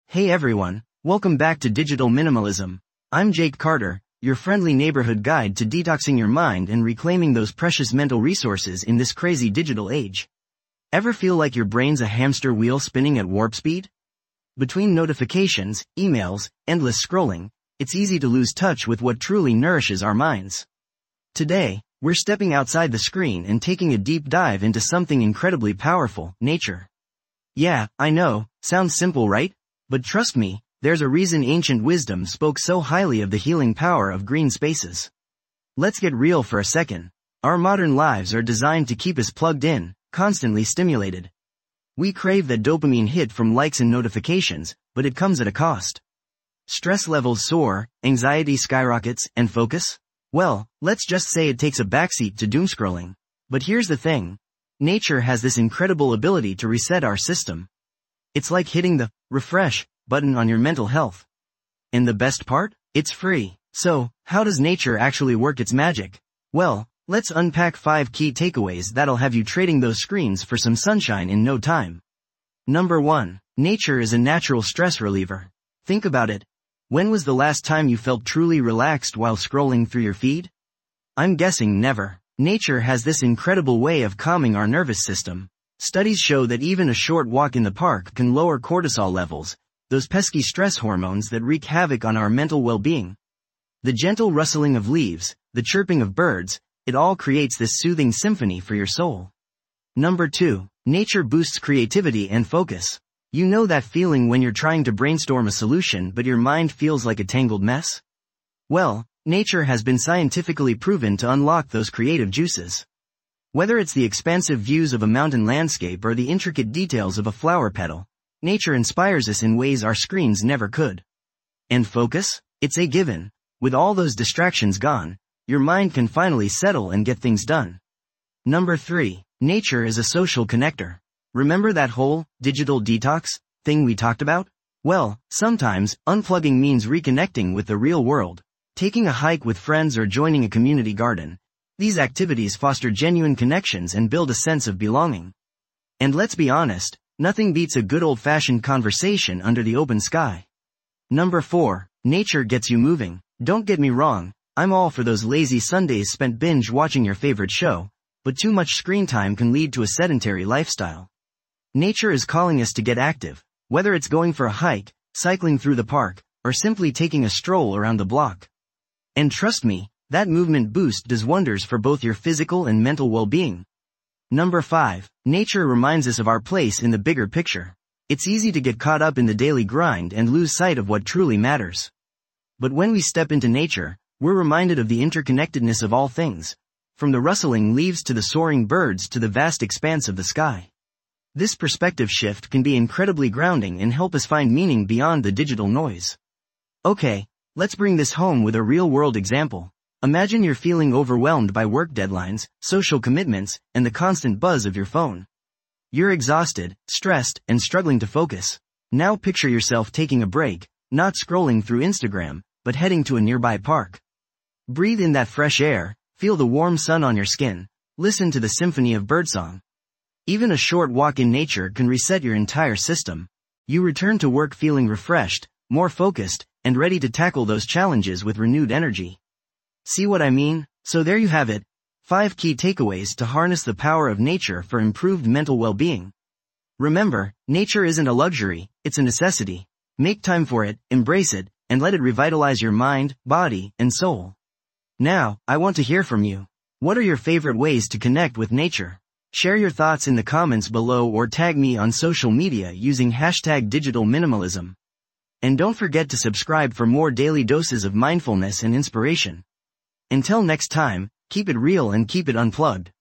Hey everyone, welcome back to Digital Minimalism. I'm Jake Carter, your friendly neighborhood guide to detoxing your mind and reclaiming those precious mental resources in this crazy digital age. Ever feel like your brain's a hamster wheel spinning at warp speed? Between notifications, emails, endless scrolling, it's easy to lose touch with what truly nourishes our minds. Today, we're stepping outside the screen and taking a deep dive into something incredibly powerful, nature. Yeah, I know, sounds simple, right? But trust me, there's a reason ancient wisdom spoke so highly of the healing power of green spaces. Let's get real for a second. Our modern lives are designed to keep us plugged in, constantly stimulated. We crave that dopamine hit from likes and notifications, but it comes at a cost. Stress levels soar, anxiety skyrockets, and focus? Well, let's just say it takes a backseat to doomscrolling. But here's the thing. Nature has this incredible ability to reset our system. It's like hitting the refresh button on your mental health. And the best part? It's free. So, how does nature actually work its magic? Well, let's unpack 5 key takeaways that'll have you trading those screens for some sunshine in no time. Number 1. Nature is a natural stress reliever. Think about it. When was the last time you felt truly relaxed while scrolling through your feed? I'm guessing never. Nature has this incredible way of calming our nervous system. Studies show that even a short walk in the park can lower cortisol levels, those pesky stress hormones that wreak havoc on our mental well-being. The gentle rustling of leaves, the chirping of birds, it all creates this soothing symphony for your soul. Number 2. Nature boosts creativity and focus. You know that feeling when you're trying to brainstorm a solution but your mind feels like a tangled mess? Well, nature has been scientifically proven to unlock those creative juices. Whether it's the expansive views of a mountain landscape or the intricate details of a flower petal, nature inspires us in ways our screens never could. And focus? It's a given. With all those distractions gone, your mind can finally settle and get things done. Number 3. Nature is a social connector. Remember that whole digital detox thing we talked about? Well, sometimes unplugging means reconnecting with the real world. Taking a hike with friends or joining a community garden. These activities foster genuine connections and build a sense of belonging. And let's be honest, nothing beats a good old-fashioned conversation under the open sky. Number 4. Nature gets you moving. Don't get me wrong, I'm all for those lazy Sundays spent binge-watching your favorite show, but too much screen time can lead to a sedentary lifestyle. Nature is calling us to get active, whether it's going for a hike, cycling through the park, or simply taking a stroll around the block. And trust me, that movement boost does wonders for both your physical and mental well-being. Number 5. Nature reminds us of our place in the bigger picture. It's easy to get caught up in the daily grind and lose sight of what truly matters. But when we step into nature, we're reminded of the interconnectedness of all things, from the rustling leaves to the soaring birds to the vast expanse of the sky. This perspective shift can be incredibly grounding and help us find meaning beyond the digital noise. Okay, let's bring this home with a real-world example. Imagine you're feeling overwhelmed by work deadlines, social commitments, and the constant buzz of your phone. You're exhausted, stressed, and struggling to focus. Now picture yourself taking a break, not scrolling through Instagram, but heading to a nearby park. Breathe in that fresh air, feel the warm sun on your skin, listen to the symphony of birdsong. Even a short walk in nature can reset your entire system. You return to work feeling refreshed, more focused, and ready to tackle those challenges with renewed energy. See what I mean? So there you have it. 5 key takeaways to harness the power of nature for improved mental well-being. Remember, nature isn't a luxury, it's a necessity. Make time for it, embrace it, and let it revitalize your mind, body, and soul. Now, I want to hear from you. What are your favorite ways to connect with nature? Share your thoughts in the comments below or tag me on social media using #digitalminimalism. And don't forget to subscribe for more daily doses of mindfulness and inspiration. Until next time, keep it real and keep it unplugged.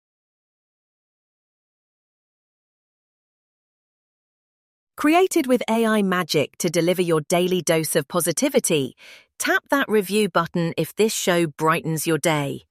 Created with AI magic to deliver your daily dose of positivity, tap that review button if this show brightens your day.